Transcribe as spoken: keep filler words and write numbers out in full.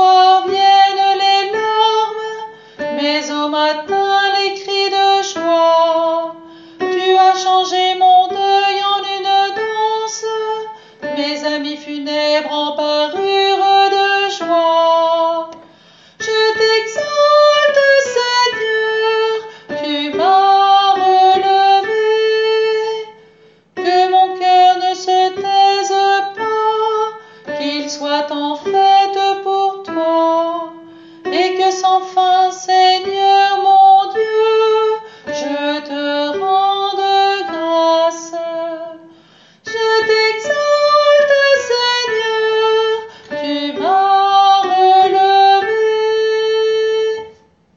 soir viennent les larmes, mais au matin les cris de joie. Tu as changé mon deuil en une danse, mes amis funèbres en Paris.